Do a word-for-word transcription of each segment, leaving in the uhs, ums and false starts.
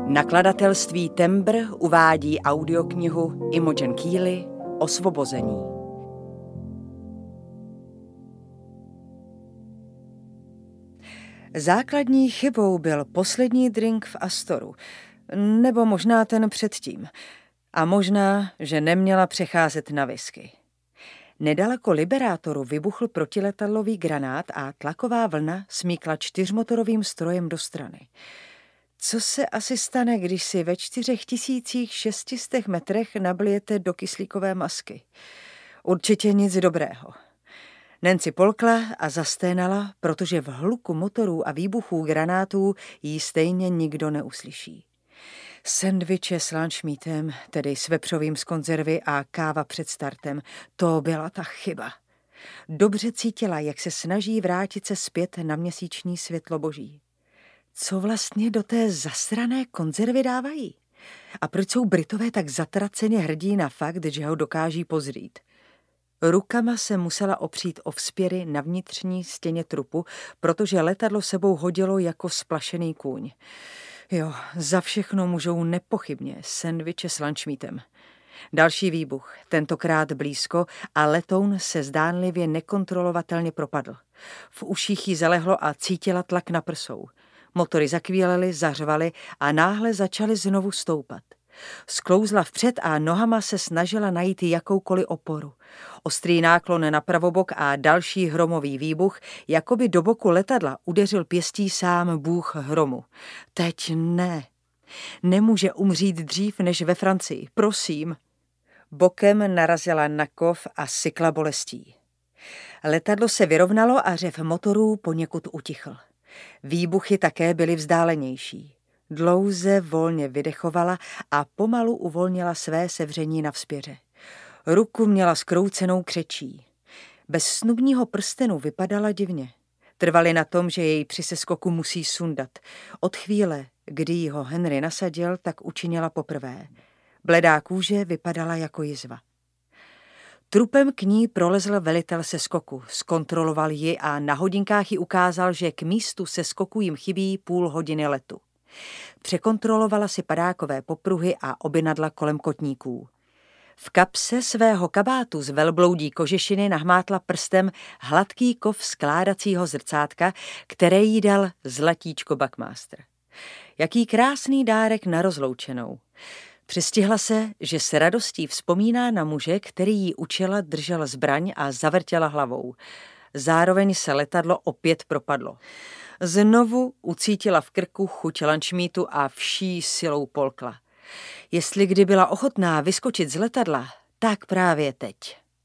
Nakladatelství Tembr uvádí audioknihu Imogen Keeley Osvobození. Základní chybou byl poslední drink v Astoru, nebo možná ten předtím. A možná, že neměla přecházet na whisky. Nedaleko Liberátoru vybuchl protiletadlový granát a tlaková vlna smíkla čtyřmotorovým strojem do strany. Co se asi stane, když si ve čtyřech tisících šestistech metrech nablijete do kyslíkové masky? Určitě nic dobrého. Nancy polkla a zasténala, protože v hluku motorů a výbuchů granátů jí stejně nikdo neuslyší. Sendviče s lunchmeatem, tedy s vepřovým z konzervy a káva před startem, to byla ta chyba. Dobře cítila, jak se snaží vrátit se zpět na měsíční světlo boží. Co vlastně do té zasrané konzervy dávají? A proč jsou Britové tak zatraceně hrdí na fakt, že ho dokáží pozrít? Rukama se musela opřít o vzpěry na vnitřní stěně trupu, protože letadlo sebou hodilo jako splašený kůň. Jo, za všechno můžou nepochybně sendviče s lunchmeatem. Další výbuch, tentokrát blízko, a letoun se zdánlivě nekontrolovatelně propadl. V uších jí zalehlo a cítila tlak na prsou. Motory zakvílely, zařvaly a náhle začaly znovu stoupat. Sklouzla vpřed a nohama se snažila najít jakoukoliv oporu. Ostrý náklon na pravobok a další hromový výbuch, jako by do boku letadla udeřil pěstí sám bůh hromu. Teď ne. Nemůže umřít dřív než ve Francii, prosím. Bokem narazila na kov a sykla bolestí. Letadlo se vyrovnalo a řev motorů poněkud utichl. Výbuchy také byly vzdálenější. Dlouze volně vydechovala a pomalu uvolnila své sevření na vzpěře. Ruku měla skroucenou křečí. Bez snubního prstenu vypadala divně. Trvali na tom, že jej při seskoku musí sundat. Od chvíle, kdy jí ho Henry nasadil, tak učinila poprvé. Bledá kůže vypadala jako jizva. Trupem k ní prolezl velitel seskoku, zkontroloval ji a na hodinkách jí ukázal, že k místu seskoku jim chybí půl hodiny letu. Překontrolovala si padákové popruhy a obinadla kolem kotníků. V kapse svého kabátu z velbloudí kožešiny nahmátla prstem hladký kov skládacího zrcátka, které jí dal zlatíčko Buckmaster. Jaký krásný dárek na rozloučenou. Přistihla se, že s radostí vzpomíná na muže, který jí učila, držel zbraň a zavrtěla hlavou. Zároveň se letadlo opět propadlo. Znovu ucítila v krku chuť lunchmeatu a vší silou polkla. Jestli kdy byla ochotná vyskočit z letadla, tak právě teď.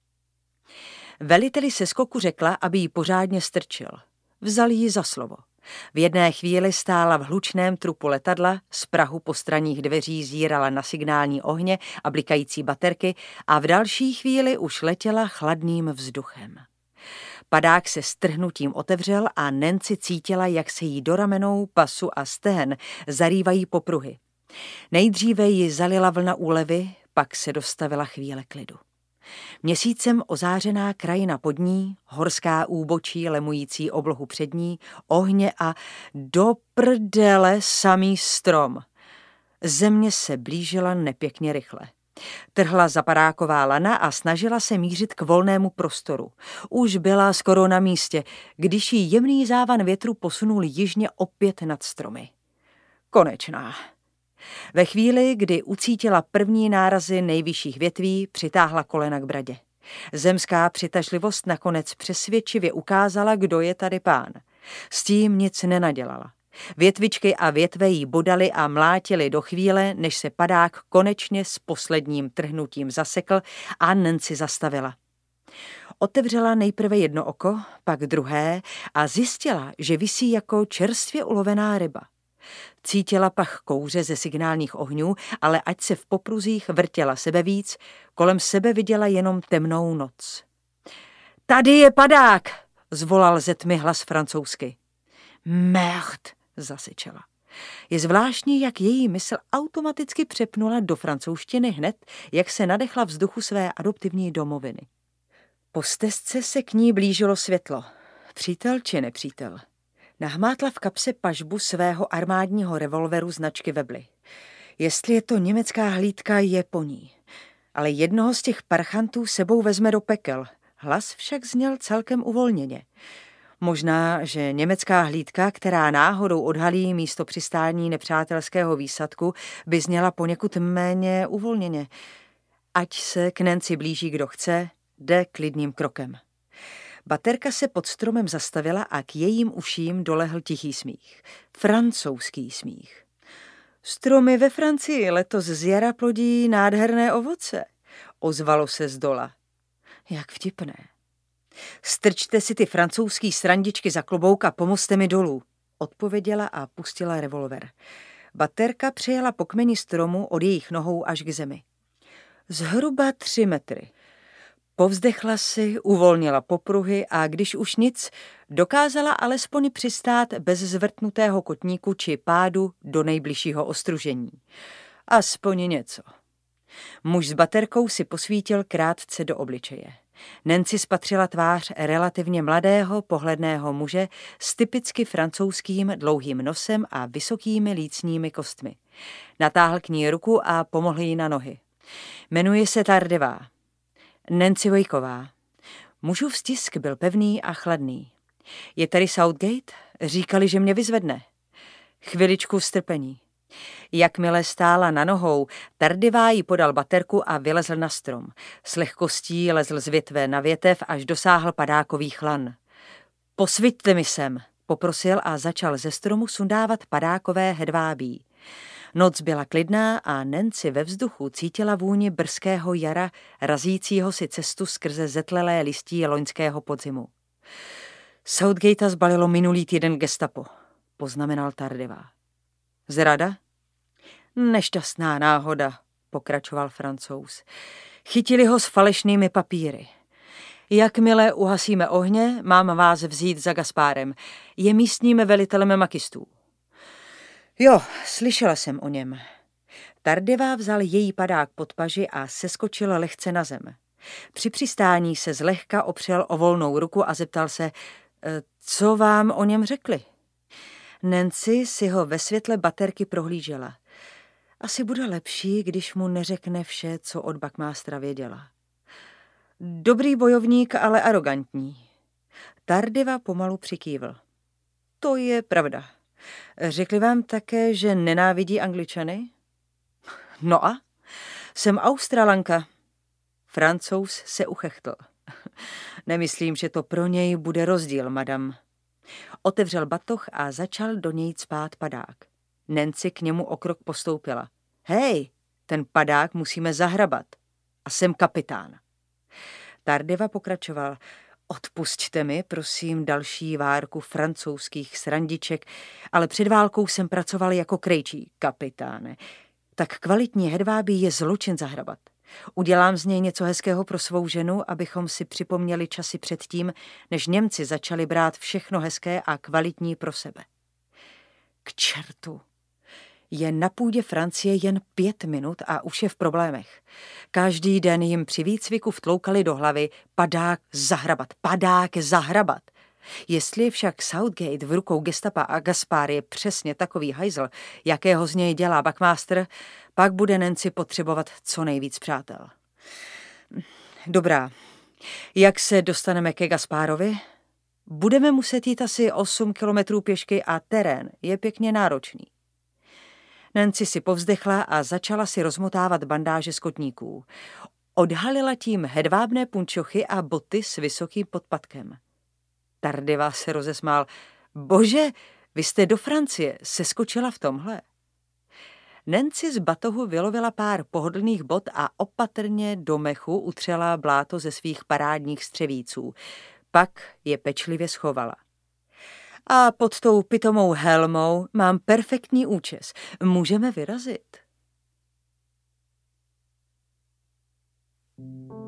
Veliteli seskoku řekla, aby ji pořádně strčil. Vzal ji za slovo. V jedné chvíli stála v hlučném trupu letadla, z prahu postranních dveří zírala na signální ohně a blikající baterky a v další chvíli už letěla chladným vzduchem. Padák se strhnutím otevřel a Nancy cítila, jak se jí do ramenou, pasu a stehen zarývají popruhy. Nejdříve ji zalila vlna úlevy, pak se dostavila chvíle klidu. Měsícem ozářená krajina pod ní, horská úbočí lemující oblohu před ní, ohně a do prdele samý strom. Země se blížila nepěkně rychle. Trhla zapadáková lana a snažila se mířit k volnému prostoru. Už byla skoro na místě, když jí jemný závan větru posunul jižně opět nad stromy. Konečná. Ve chvíli, kdy ucítila první nárazy nejvyšších větví, přitáhla kolena k bradě. Zemská přitažlivost nakonec přesvědčivě ukázala, kdo je tady pán. S tím nic nenadělala. Větvičky a větve jí bodaly a mlátily do chvíle, než se padák konečně s posledním trhnutím zasekl a Nancy zastavila. Otevřela nejprve jedno oko, pak druhé a zjistila, že visí jako čerstvě ulovená ryba. Cítila pach kouře ze signálních ohňů, ale ať se v popruzích vrtěla sebe víc, kolem sebe viděla jenom temnou noc. Tady je padák, zvolal ze tmy hlas francouzsky. Merde, zasečela. Je zvláštní, jak její mysl automaticky přepnula do francouzštiny hned, jak se nadechla vzduchu své adoptivní domoviny. Po stezce se k ní blížilo světlo. Přítel či nepřítel? Nahmátla v kapse pažbu svého armádního revolveru značky Webley. Jestli je to německá hlídka, je po ní. Ale jednoho z těch parchantů sebou vezme do pekel. Hlas však zněl celkem uvolněně. Možná, že německá hlídka, která náhodou odhalí místo přistání nepřátelského výsadku, by zněla poněkud méně uvolněně. Ať se k Nancy blíží kdo chce, jde klidným krokem. Baterka se pod stromem zastavila a k jejím uším dolehl tichý smích. Francouzský smích. Stromy ve Francii letos z jara plodí nádherné ovoce, ozvalo se z dola. Jak vtipné. Strčte si ty francouzský srandičky za klobouk a pomozte mi dolů, odpověděla a pustila revolver. Baterka přijela po kmeni stromu od jejich nohou až k zemi. Zhruba tři metry. Povzdechla si, uvolnila popruhy a když už nic, dokázala alespoň přistát bez zvrtnutého kotníku či pádu do nejbližšího ostružení. Aspoň něco. Muž s baterkou si posvítil krátce do obličeje. Nancy spatřila tvář relativně mladého, pohledného muže s typicky francouzským dlouhým nosem a vysokými lícními kostmi. Natáhl k ní ruku a pomohl jí na nohy. Jmenuje se Tardevá. Nancy Wakeová. Mužův stisk byl pevný a chladný. Je tady Southgate? Říkali, že mě vyzvedne. Chviličku strpení. Jakmile stála na nohou, Tardevá jí podal baterku a vylezl na strom. S lehkostí lezl z větve na větev, až dosáhl padákových lan. Posviťte mi sem, poprosil a začal ze stromu sundávat padákové hedvábí. Noc byla klidná a Nancy ve vzduchu cítila vůni brzkého jara, razícího si cestu skrze zetlelé listí loňského podzimu. Southgatea zbalilo minulý týden gestapo, poznamenal Tardevá. Zrada? Nešťastná náhoda, pokračoval Francouz. Chytili ho s falešnými papíry. Jakmile uhasíme ohně, mám vás vzít za Gaspárem. Je místním velitelem makistů. Jo, slyšela jsem o něm. Tardevá vzal její padák pod paži a seskočil lehce na zem. Při přistání se zlehka opřel o volnou ruku a zeptal se, co vám o něm řekli? Nancy si ho ve světle baterky prohlížela. Asi bude lepší, když mu neřekne vše, co od Buckmastera věděla. Dobrý bojovník, ale arrogantní. Tardevá pomalu přikývl. To je pravda. Řekli vám také, že nenávidí Angličany? No a? Jsem Australanka. Francouz se uchechtl. Nemyslím, že to pro něj bude rozdíl, madam. Otevřel batoh a začal do něj cpát padák. Nancy k němu o krok postoupila. Hej, ten padák musíme zahrabat. A jsem kapitán. Tardevá pokračoval. Odpusťte mi, prosím, další várku francouzských srandiček, ale před válkou jsem pracoval jako krejčí, kapitáne. Tak kvalitní hedvábí je zločin zahrabat. Udělám z něj něco hezkého pro svou ženu, abychom si připomněli časy předtím, než Němci začali brát všechno hezké a kvalitní pro sebe. K čertu. Je na půdě Francie jen pět minut a už je v problémech. Každý den jim při výcviku vtloukali do hlavy padák zahrabat, padák zahrabat. Jestli však Southgate v rukou gestapa a Gaspar je přesně takový hajzl, jakého z něj dělá Buckmaster, pak bude Nancy potřebovat co nejvíc přátel. Dobrá, jak se dostaneme ke Gasparovi? Budeme muset jít asi osm kilometrů pěšky a terén je pěkně náročný. Nancy si povzdechla a začala si rozmotávat bandáže z kotníků. Odhalila tím hedvábné punčochy a boty s vysokým podpatkem. Tardevá se rozesmál. Bože, vy jste do Francie, seskočila v tomhle. Nancy z batohu vylovila pár pohodlných bot a opatrně do mechu utřela bláto ze svých parádních střevíců. Pak je pečlivě schovala. A pod tou pitomou helmou mám perfektní účes. Můžeme vyrazit.